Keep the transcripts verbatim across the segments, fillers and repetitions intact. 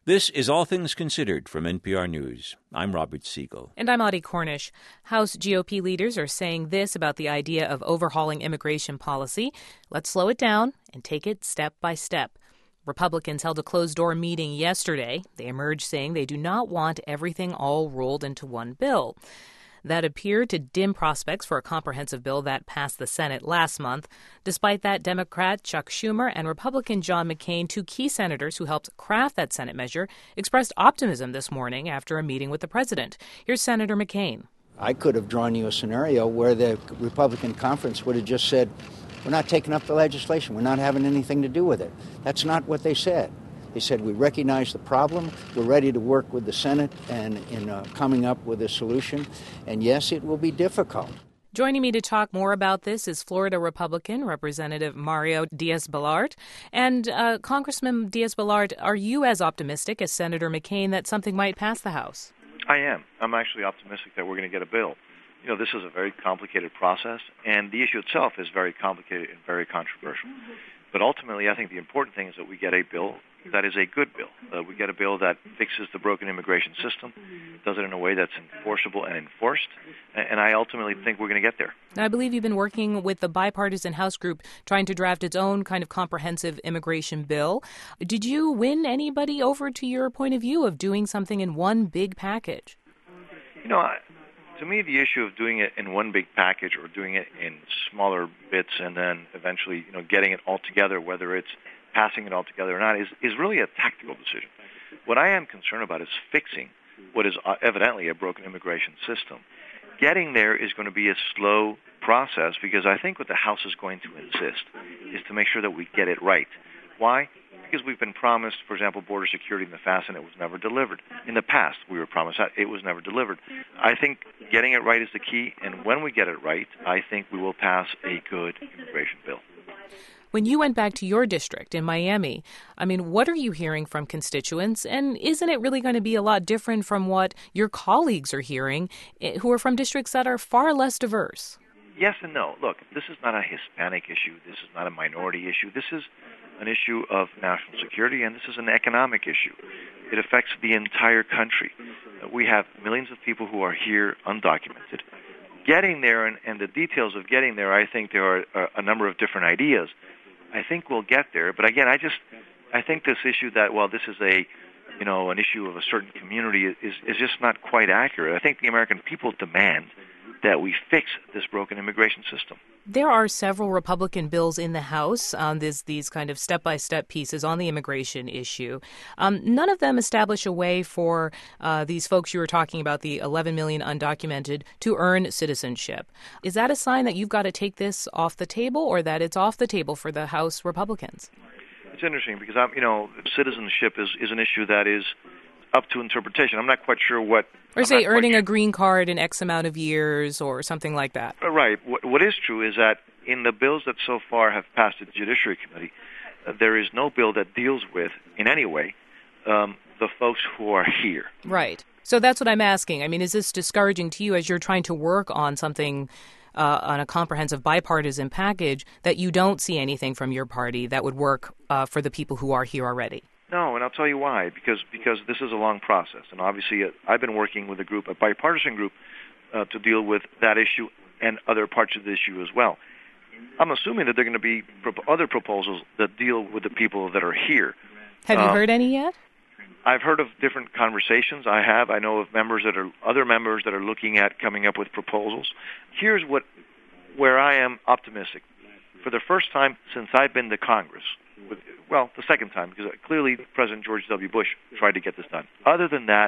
This is All Things Considered from N P R News. I'm Robert Siegel. And I'm Audie Cornish. House G O P leaders are saying this about the idea of overhauling immigration policy. Let's slow it down and take it step by step. Republicans held a closed-door meeting yesterday. They emerged saying they do not want everything all rolled into one bill. That appeared to dim prospects for a comprehensive bill that passed the Senate last month. Despite that, Democrat Chuck Schumer and Republican John McCain, two key senators who helped craft that Senate measure, expressed optimism this morning after a meeting with the president. Here's Senator McCain. I could have drawn you a scenario where the Republican conference would have just said, we're not taking up the legislation. We're not having anything to do with it. That's not what they said. They said, we recognize the problem. We're ready to work with the Senate and in uh, coming up with a solution. And yes, it will be difficult. Joining me to talk more about this is Florida Republican Representative Mario Diaz-Balart. And uh, Congressman Diaz-Balart, are you as optimistic as Senator McCain that something might pass the House? I am. I'm actually optimistic that we're going to get a bill. You know, this is a very complicated process, and the issue itself is very complicated and very controversial. But ultimately, I think the important thing is that we get a bill that is a good bill. Uh, we get a bill that fixes the broken immigration system, does it in a way that's enforceable and enforced, and I ultimately think we're going to get there. I believe you've been working with the bipartisan House group trying to draft its own kind of comprehensive immigration bill. Did you win anybody over to your point of view of doing something in one big package? You know, I, to me, the issue of doing it in one big package or doing it in smaller bits and then eventually, you know, getting it all together, whether it's passing it all together or not, is, is really a tactical decision. What I am concerned about is fixing what is evidently a broken immigration system. Getting there is going to be a slow process because I think what the House is going to insist is to make sure that we get it right. Why? Because we've been promised, for example, border security in the past, and it was never delivered. In the past, we were promised that. It was never delivered. I think getting it right is the key, and when we get it right, I think we will pass a good immigration bill. When you went back to your district in Miami, I mean, what are you hearing from constituents? And isn't it really going to be a lot different from what your colleagues are hearing, who are from districts that are far less diverse? Yes and no. Look, this is not a Hispanic issue. This is not a minority issue. This is an issue of national security, and this is an economic issue. It affects the entire country. We have millions of people who are here undocumented. Getting there and, and the details of getting there, I think there are a, a number of different ideas. I think we'll get there, but again, I just, I think this issue that, well, this is a, you know, an issue of a certain community is, is just not quite accurate. I think the American people demand that we fix this broken immigration system. There are several Republican bills in the House on this, these kind of step-by-step pieces on the immigration issue. Um, none of them establish a way for uh, these folks you were talking about, the eleven million undocumented, to earn citizenship. Is that a sign that you've got to take this off the table, or that it's off the table for the House Republicans? It's interesting because, I'm, you know, citizenship is, is an issue that is up to interpretation. I'm not quite sure what... Or I'm say earning sure. a green card in X amount of years or something like that. Right. What, what is true is that in the bills that so far have passed the Judiciary Committee, uh, there is no bill that deals with, in any way, um, the folks who are here. Right. So that's what I'm asking. I mean, is this discouraging to you as you're trying to work on something, uh, on a comprehensive bipartisan package, that you don't see anything from your party that would work uh, for the people who are here already? No, and I'll tell you why. Because because this is a long process, and obviously uh, I've been working with a group, a bipartisan group, uh, to deal with that issue and other parts of the issue as well. I'm assuming that there are going to be pro- other proposals that deal with the people that are here. Have you um, heard any yet? I've heard of different conversations. I have. I know of members that are other members that are looking at coming up with proposals. Here's what where I am optimistic. For the first time since I've been to Congress, with, well, the second time, because clearly President George W. Bush tried to get this done. Other than that,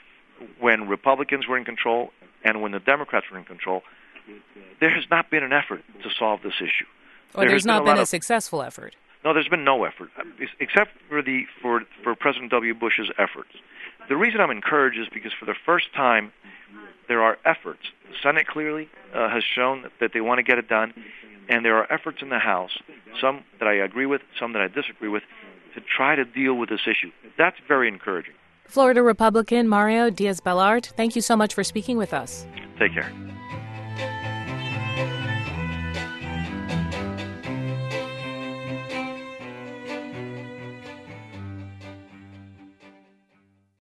when Republicans were in control and when the Democrats were in control, there has not been an effort to solve this issue. Or there there's not been, been a of, successful effort. No, there's been no effort, except for the for, for President W. Bush's efforts. The reason I'm encouraged is because for the first time, there are efforts. The Senate clearly uh, has shown that they want to get it done, and there are efforts in the House, some that I agree with, some that I disagree with, to try to deal with this issue. That's very encouraging. Florida Republican Mario Diaz-Balart, thank you so much for speaking with us. Take care.